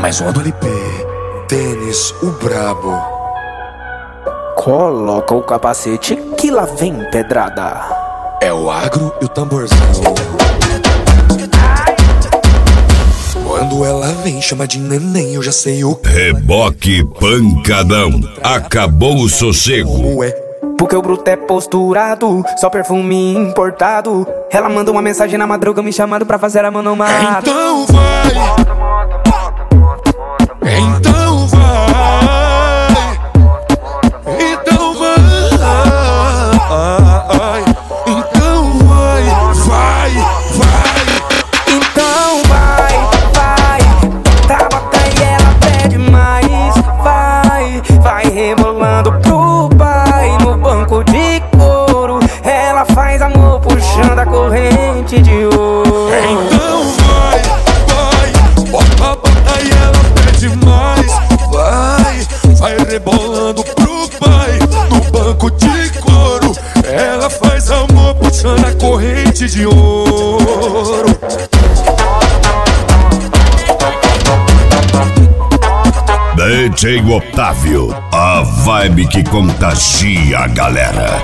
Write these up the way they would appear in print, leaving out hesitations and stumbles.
Mais uma do LP, Denis, o brabo. Coloca o capacete que lá vem pedrada. É o agro e o tamborzão. Quando ela vem, chama de neném, eu já sei o que. Reboque pancadão, acabou o sossego. Como é? Porque o bruto é posturado, só perfume importado. Ela manda uma mensagem na madruga me chamando pra fazer a mão no mato. Então vai. Então vai. Então vai. Então vai. Vai, vai. Então vai. Bota e ela pede mais. Vai rebolando pro pai no banco de couro. Ela faz amor puxando a corrente de ouro. Então vai. Bota e ela pede mais. Vai rebolando pro pai no banco de couro. Ela faz amor puxando a corrente de ouro. DJ Otávio, a vibe que contagia a galera.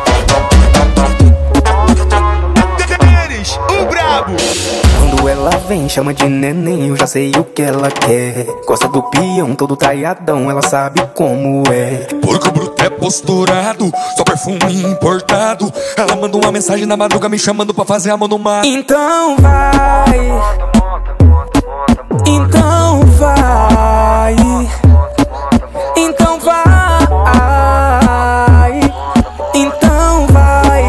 Denis, o brabo. Quando ela vem, chama de neném, eu já sei o que ela quer. Gosta do peão, todo traiadão, ela sabe como é. Porque o bruto é posturado, só perfume importado. Ela manda uma mensagem na madruga me chamando pra fazer a mão no mar. Então vai. Então vai. Então vai. Então vai.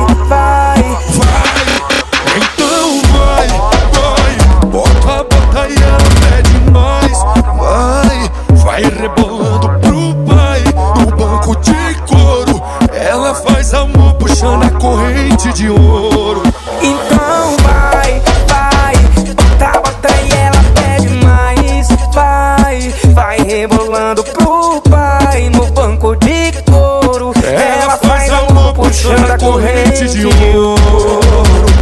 Então vai. Bota e ela pede mais. Vai rebolando pro pai no banco de couro. Ela faz amor puxando a corrente de ouro. Então vai. Bota e ela pede mais. Vai rebolando pro pai no banco de couro. Ela faz amor puxando a corrente de ouro.